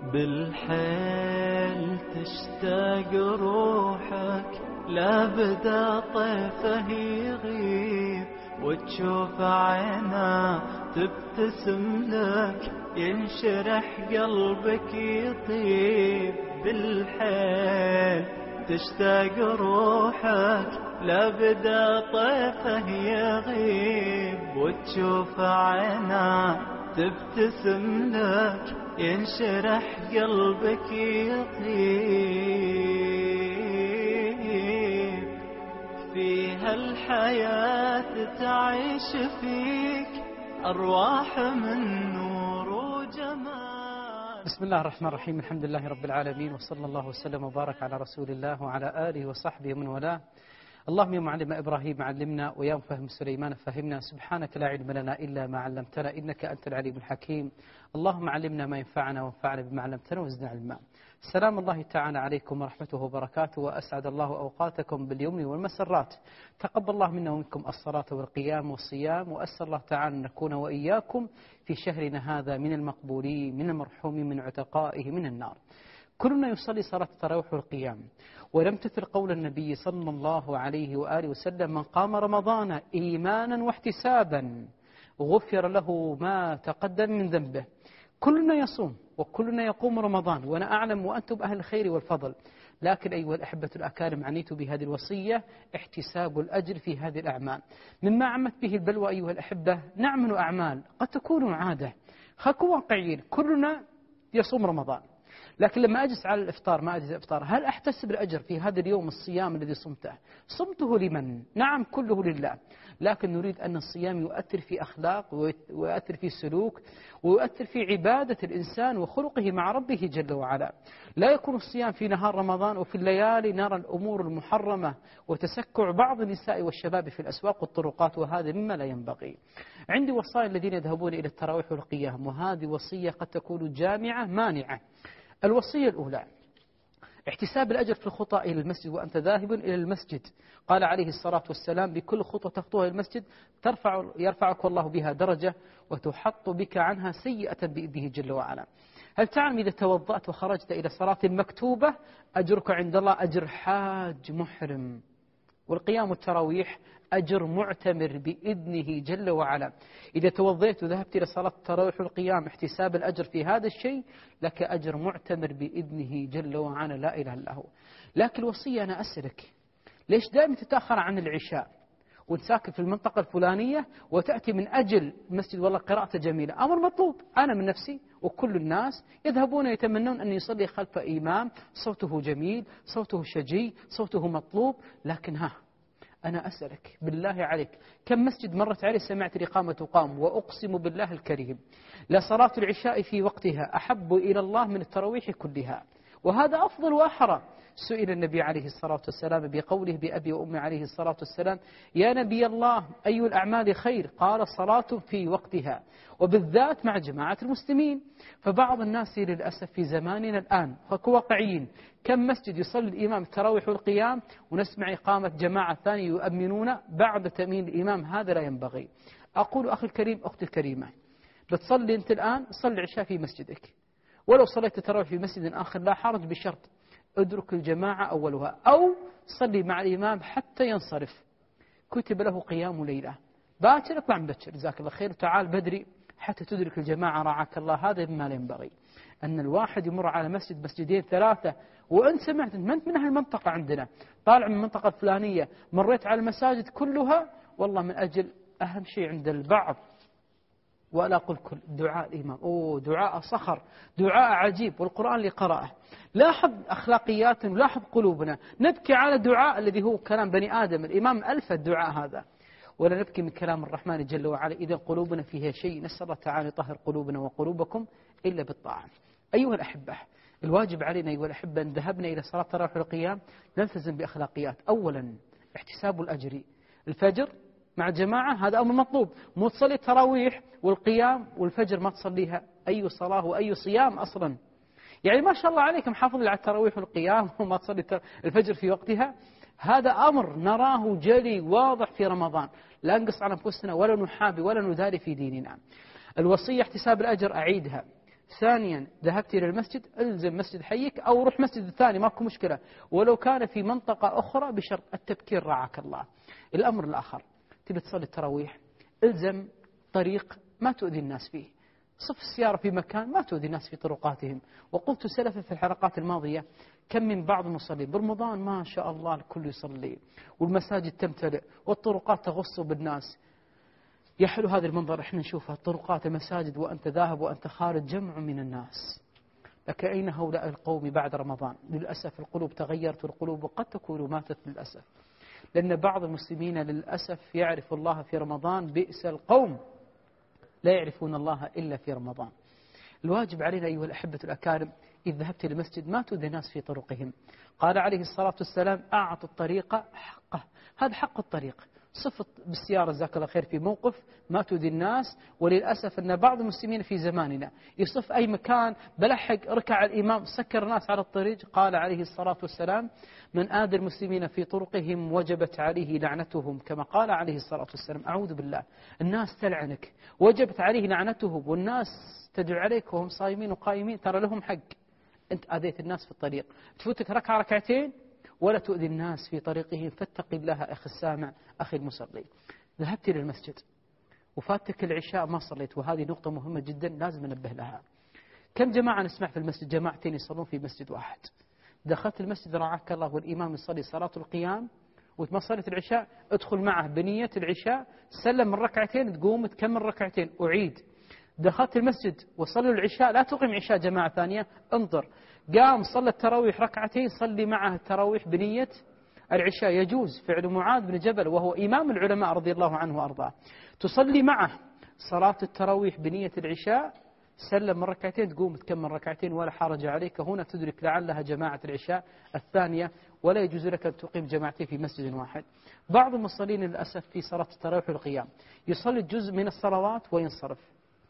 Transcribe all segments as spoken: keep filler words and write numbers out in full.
بالحيل تشتاق روحك لا بدا طيفه يغيب، وتشوف عينه تبتسم لك ينشرح قلبك يطيب. بالحيل تشتاق روحك لا بدا طيفه يغيب، وتشوف عينه تبتسم لك ينشرح قلبك يطيب. فيها الحياة تعيش فيك أرواح من نور وجمال. بسم الله الرحمن الرحيم، الحمد لله رب العالمين، وصلى الله وسلم وبارك على رسول الله وعلى آله وصحبه ومن والاه. اللهم يا معلم إبراهيم علمنا، ويا مفهم سليمان فهمنا، سبحانك لا علم لنا إلا ما علمتنا إنك أنت العليم الحكيم. اللهم علمنا ما ينفعنا وانفعنا بما علمتنا وزدنا علما. سلام الله تعالى عليكم ورحمته وبركاته، وأسعد الله أوقاتكم باليمن والمسرات. تقبل الله منا ومنكم الصلاة والقيام والصيام، وأسأل الله تعالى أن نكون وإياكم في شهرنا هذا من المقبولين، من المرحومين، من عتقائه من النار. كلنا يصلي صلاة التراويح والقيام، ولم تثل قول النبي صلى الله عليه وآله وسلم: من قام رمضان إيمانا واحتسابا غفر له ما تقدم من ذنبه. كلنا يصوم وكلنا يقوم رمضان، وأنا أعلم وأنتم أهل الخير والفضل، لكن أيها الأحبة الأكارم عنيت بهذه الوصية: احتساب الأجر في هذه الأعمال. مما عمت به البلوى أيها الأحبة نعمل أعمال قد تكون عادة. خلكم واقعيين، كلنا يصوم رمضان، لكن لما أجلس على الإفطار ما أجلس الإفطار، هل أحتسب الأجر في هذا اليوم الصيام الذي صمته؟ صمته لمن؟ نعم كله لله، لكن نريد أن الصيام يؤثر في أخلاق ويؤثر في سلوك ويؤثر في عبادة الإنسان وخلقه مع ربه جل وعلا. لا يكون الصيام في نهار رمضان وفي الليالي نرى الأمور المحرمة وتسكع بعض النساء والشباب في الأسواق والطرقات، وهذا مما لا ينبغي. عندي وصايا الذين يذهبون إلى التراويح والقيام، وهذه وصية قد تكون جامعة مانعة. الوصية الأولى: احتساب الأجر في الخطى إلى المسجد وأنت ذاهب إلى المسجد. قال عليه الصلاة والسلام: بكل خطوة تخطوها إلى المسجد ترفع يرفعك الله بها درجة وتحط بك عنها سيئة بإذنه جل وعلا. هل تعلم إذا توضأت وخرجت إلى صلاة مكتوبة أجرك عند الله أجر حاج محرم، والقيام التراويح أجر معتمر بإذنه جل وعلا. إذا توضيت وذهبت إلى صلاة التراويح والقيام احتساب الأجر في هذا الشيء لك أجر معتمر بإذنه جل وعلا، لا إله إلا هو. لكن الوصية أنا أسألك: ليش دائما تتأخر عن العشاء وتساكن في المنطقة الفلانية وتأتي من أجل مسجد والله قراءته جميلة؟ أمر مطلوب. أنا من نفسي وكل الناس يذهبون يتمنون أن يصلي خلف إمام صوته جميل، صوته شجي، صوته مطلوب، لكن ها أنا أسألك بالله عليك، كم مسجد مرت عليه سمعت الإقامة تقام؟ وأقسم بالله الكريم لصلاة العشاء في وقتها أحب إلى الله من التراويح كلها، وهذا أفضل وأحرى. سئل النبي عليه الصلاة والسلام بقوله بأبي وأمي عليه الصلاة والسلام: يا نبي الله أي الأعمال خير؟ قال: صلاة في وقتها، وبالذات مع جماعة المسلمين. فبعض الناس للأسف في زماننا الآن واقعيين، كم مسجد يصلي الإمام التراويح والقيام ونسمع إقامة جماعة ثانية يؤمنون بعد تأمين الإمام؟ هذا لا ينبغي. أقول أخي الكريم أختي الكريمة، بتصلي أنت الآن صلي العشاء في مسجدك، ولو صليت التراويح في مسجد آخر لا حرج، بشرط ادرك الجماعة أولها، أو صلي مع الإمام حتى ينصرف، كتب له قيام ليلة. باكر اطلع مبكر جزاك الله خير، تعال بدري حتى تدرك الجماعة رعاك الله. هذا مما لا ينبغي أن الواحد يمر على مسجد مسجدين ثلاثة وأنت سمعت أنت من أهل المنطقة عندنا، طالع من المنطقة الفلانية، مريت على المساجد كلها والله من أجل أهم شيء عند البعض، ولا أقول كل، دعاء الإمام. أوه دعاء صخر، دعاء عجيب، والقرآن اللي قرأه. لاحظ أخلاقياتنا ولاحظ قلوبنا، نبكي على دعاء الذي هو كلام بني آدم، الإمام ألف الدعاء هذا، ولا نبكي من كلام الرحمن جل وعلا. إذا قلوبنا فيها شيء نسأل الله تعالى يطهر قلوبنا وقلوبكم إلا بالطاعة. أيها الأحبة، الواجب علينا أيها الأحبة أن ذهبنا إلى صلاة التراويح والقيام نلتزم بأخلاقيات. أولا احتساب الأجر، الفجر مع جماعة هذا أمر مطلوب، مو تصلي التراويح والقيام والفجر ما تصليها، أي صلاة وأي صيام أصلا. يعني ما شاء الله عليك محافظ على التراويح والقيام وما تصلي الفجر في وقتها، هذا أمر نراه جلي واضح في رمضان، لا نقص على أنفسنا ولا نحابي ولا نداري في ديننا. الوصية احتساب الأجر، أعيدها، ثانيا ذهبت إلى المسجد ألزم مسجد حيك أو روح مسجد ثاني ماكو مشكلة، ولو كان في منطقة أخرى بشرط التبكير رعاك الله. الأمر الآخر تبي تصلي التراويح ألزم طريق ما تؤذي الناس فيه، صف السيارة في مكان ما تؤذي الناس في طرقاتهم. وقلت سلفا في الحلقات الماضية كم من بعض المصلين برمضان ما شاء الله الكل يصلي والمساجد تمتلئ والطرقات تغص بالناس. يحلو هذا المنظر احنا نشوفها طرقات المساجد وأنت ذاهب وأنت خارج جمع من الناس، لكن أين هؤلاء القوم بعد رمضان؟ للأسف القلوب تغيرت والقلوب قد تكون ماتت للأسف، لأن بعض المسلمين للأسف يعرف الله في رمضان، بئس القوم لا يعرفون الله إلا في رمضان. الواجب علينا أيها الأحبة الأكارم إذا ذهبت للمسجد ما تؤذي الناس في طرقهم. قال عليه الصلاة والسلام أعطوا الطريق حقه، هذا حق الطريق. صفت بالسيارة جزاك الله خير في موقف ما تؤذي الناس. وللأسف أن بعض المسلمين في زماننا يصف أي مكان بلحق ركع الإمام سكر الناس على الطريق. قال عليه الصلاة والسلام من آذى المسلمين في طرقهم وجبت عليه لعنتهم، كما قال عليه الصلاة والسلام. أعوذ بالله، الناس تلعنك وجبت عليه لعنتهم والناس تدعو عليك وهم صايمين وقائمين، ترى لهم حق. أنت آذيت الناس في الطريق، تفوتك ركعة ركعتين ولا تؤذي الناس في طريقهم. فاتق الله أخي السامع أخي المصلي. ذهبت إلى المسجد وفاتك العشاء ما صليت، وهذه نقطة مهمة جدا لازم ننبه لها. كم جماعة نسمع في المسجد جماعتين يصلون في مسجد واحد. دخلت المسجد رعاك الله والإمام يصلي صلاة القيام وما صليت العشاء ادخل معه بنية العشاء، سلم من ركعتين تقوم تكمل ركعتين أعيد. دخلت المسجد وصلوا العشاء لا تقيم عشاء جماعة ثانية، انظر قام صلى التراويح ركعتين صلي معه التراويح بنية العشاء. يجوز فعل معاذ بن جبل وهو إمام العلماء رضي الله عنه وأرضاه، تصلي معه صلاة التراويح بنية العشاء، سلم من ركعتين تقوم تكمل ركعتين ولا حرج عليك. هنا تدرك لعلها جماعة العشاء الثانية، ولا يجوز لك أن تقيم جماعتين في مسجد واحد. بعض المصلين للأسف في صلاة التراويح والقيام يصلي جزء من الصلوات وينصرف،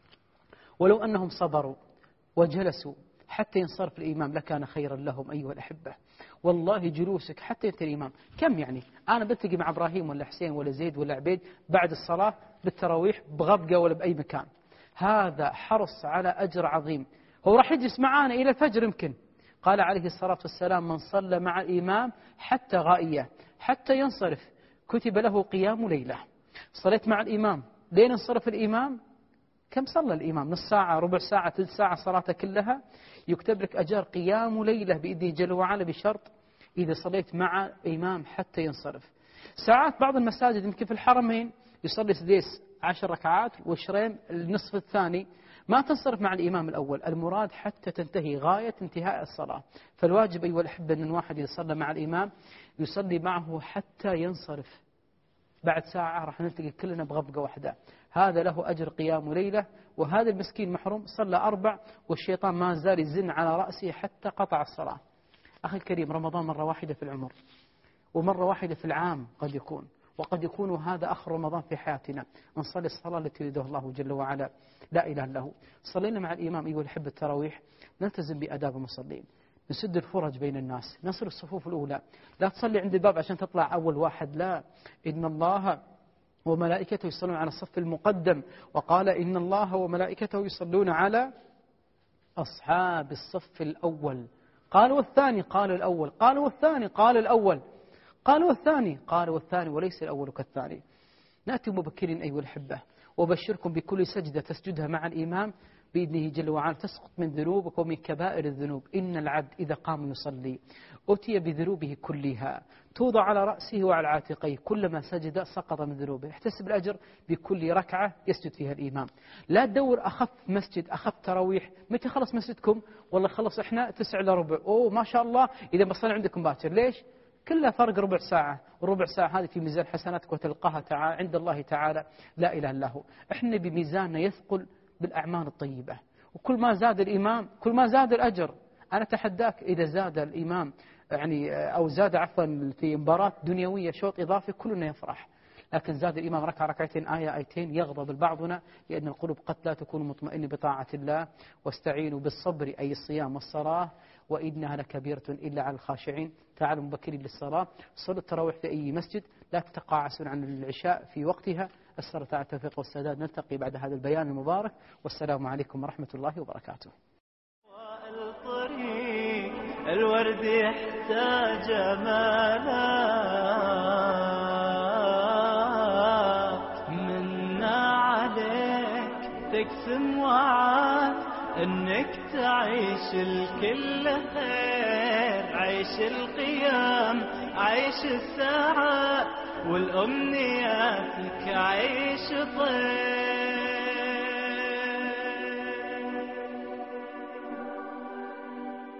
ولو أنهم صبروا وجلسوا حتى ينصرف الإمام لكان خيرا لهم أيها الأحبة. والله جلوسك حتى ينتهي الإمام كم يعني؟ أنا بلتقي مع إبراهيم ولا حسين ولا زيد ولا عبيد بعد الصلاة بالتراويح بغبقة ولا بأي مكان، هذا حرص على أجر عظيم. هو راح يجلس معانا إلى الفجر يمكن. قال عليه الصلاة والسلام من صلى مع الإمام حتى غائية حتى ينصرف كتب له قيام ليلة. صليت مع الإمام لين انصرف الإمام كم صلى الإمام؟ نص ساعة ربع ساعة ثلث ساعة صلاته كلها، يكتب لك أجر قيام ليلة بإذنه جل وعلا بشرط إذا صليت مع إمام حتى ينصرف. ساعات بعض المساجد يمكن في الحرمين يصلي سديس عشر ركعات وشرين النصف الثاني ما تنصرف مع الإمام الأول، المراد حتى تنتهي غاية انتهاء الصلاة. فالواجب أيها الأحبة أن الواحد يصلي مع الإمام يصلي معه حتى ينصرف. بعد ساعة راح نلتقي كلنا بغبقة واحدة، هذا له أجر قيام ليلة. وهذا المسكين محروم صلى أربع والشيطان ما زال يزن على رأسه حتى قطع الصلاة. أخي الكريم رمضان مرة واحدة في العمر ومرة واحدة في العام قد يكون، وقد يكون هذا آخر رمضان في حياتنا. نصلي الصلاة التي يريدها الله جل وعلا لا إله إلا هو. صلينا مع الإمام أيها الأحبة التراويح، نلتزم بآداب المصلين، نسد الفرج بين الناس، نصل الصفوف الأولى. لا تصلي عند الباب عشان تطلع أول واحد، لا، إن الله وملائكته يصلون على الصف المقدم، وقال إن الله وملائكته يصلون على أصحاب الصف الأول. قال والثاني قال الأول، قال والثاني قال الأول، قال والثاني قال والثاني وليس الأول كالثاني. نأتي مبكرين أيها الأحبة وبشركم بكل سجدة تسجدها مع الإمام بإذنه جل وعلا تسقط من ذنوبك ومن كبائر الذنوب. إن العبد إذا قام يصلي أتي بذنوبه كلها توضع على رأسه وعلى عاتقيه، كلما سجد سقط من ذنوبه. احتسب الأجر بكل ركعة يسجد فيها الإمام. لا تدور أخف مسجد أخف تراويح، متى خلص مسجدكم؟ والله خلص إحنا تسع إلى ربع، أوه ما شاء الله إذا بصلي عندكم باكر. ليش؟ كلها فرق ربع ساعة، وربع ساعة هذه في ميزان حسناتك وتلقاها تعالى عند الله تعالى لا إله إلا هو. إحنا بميزاننا يثقل بالأعمال الطيبة، وكل ما زاد الإمام كل ما زاد الأجر. أنا تحداك إذا زاد الإمام يعني أو زاد عفوا في مباراة دنيوية شوط إضافي كلنا يفرح، لكن زاد الإمام ركعة ركعتين آية آيتين يغضب البعضنا، لأن القلوب قد لا تكون مطمئنة بطاعة الله. واستعينوا بالصبر أي الصيام والصلاة وإنها لكبيرة إلا على الخاشعين. تعالوا مبكرين للصلاة، صلوا التراويح في أي مسجد، لا تتقاعسون عن العشاء في وقتها. أسأل تعالى التوفيق والسداد. نلتقي بعد هذا البيان المبارك، والسلام عليكم ورحمة الله وبركاته. الطريق الورد يحتاج مالك منا عليك تقسم وعد انك تعيش الكل خير، عيش القيام عيش الساعات والأمنياتك عيش طير.